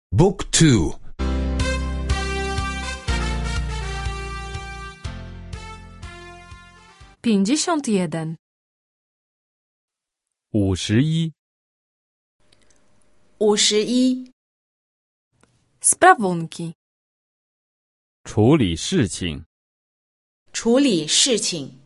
Book 2 51. 51. 51. Sprawunki. 处理事情。 处理事情。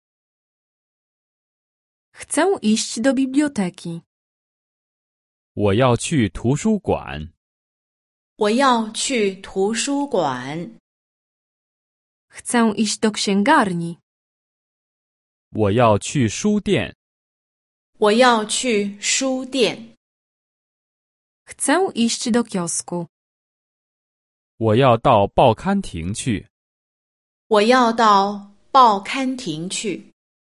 Chcę iść do biblioteki. 我要去图书馆。 我要去图书馆。 Chcę iść do księgarni. 我要去书店。 我要去书店。 Chcę iść do kiosku. 我要到报刊亭去。 我要到报刊亭去。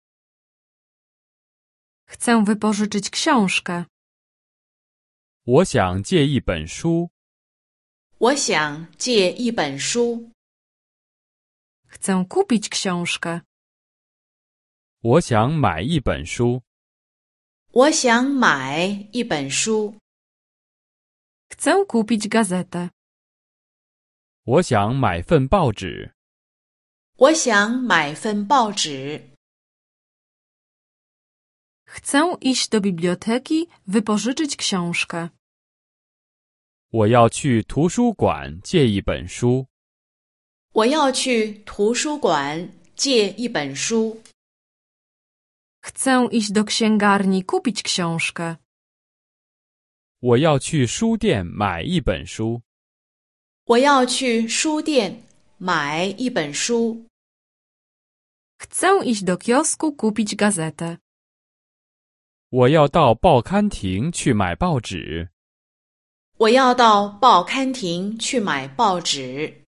Chcę wypożyczyć książkę. 我想借一本书。 我想借一本书。 Chcę kupić książkę. 我想买一本书。 我想买一本书。 Chcę kupić gazetę. 我想买份报纸。 我想买份报纸。 Chcę iść do biblioteki, wypożyczyć książkę. 我要去图书馆借一本书。 我要去图书馆借一本书。 Chcę iść do księgarni, kupić książkę. 我要去书店买一本书。 我要去书店买一本书。 Chcę iść do kiosku, kupić gazetę. 我要到报刊亭去买报纸。 我要到报刊亭去买报纸。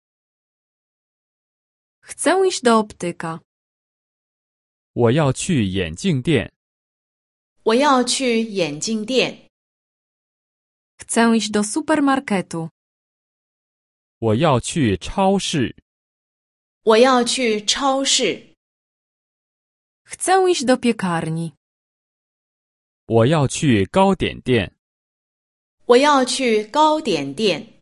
Chcę iść do optyka. 我要去眼镜店。 我要去眼镜店。 Chcę iść do supermarketu. 我要去超市。 我要去超市。 Chcę iść do piekarni. 我要去糕点店。 我要去糕点店。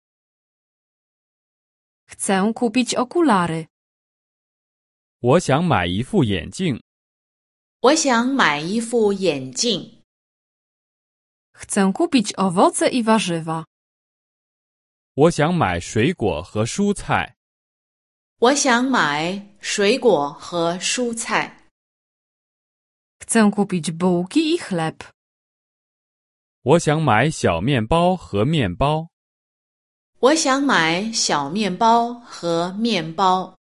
Chcę kupić okulary. 我想买一副眼镜。 我想买一副眼镜。 Chcę kupić owoce i warzywa. 我想买水果和蔬菜。 我想买水果和蔬菜。 Chcę kupić bułki i chleb. 我想买小面包和面包。 我想买小面包和面包。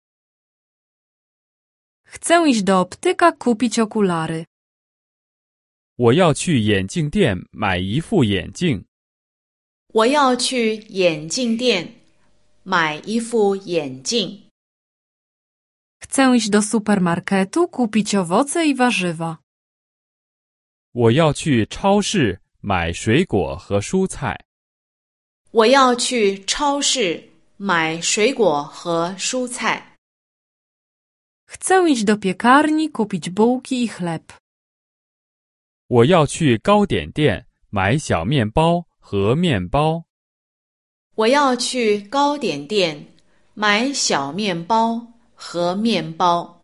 Chcę iść do optyka, kupić okulary. 我要去眼镜店买一副眼镜。 我要去眼镜店买一副眼镜。 Chcę iść do supermarketu, kupić owoce i warzywa. 我要去超市买水果和蔬菜。 我要去超市买水果和蔬菜。 Chcę iść do piekarni, kupić bułki i chleb. 我要去糕点店买小面包和面包。 我要去糕点店买小面包和面包。